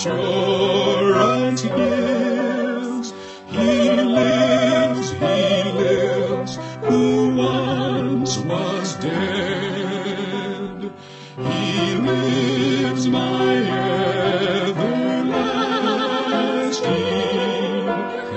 assurance gives. He lives, who once was dead. He lives, my everlasting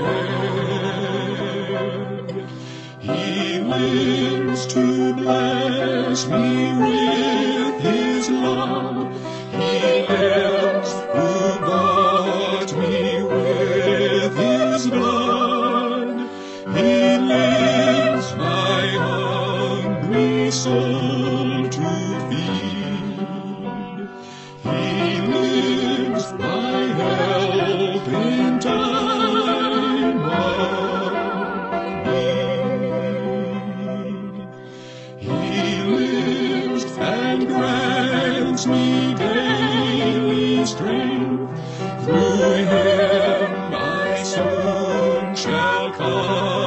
head. He lives to bless me with his love. He lives, who bought me with his blood. He lives, my hungry soul to feed. He lives, my help in time of need. He lives and grants me daily strength. Through him I soon shall come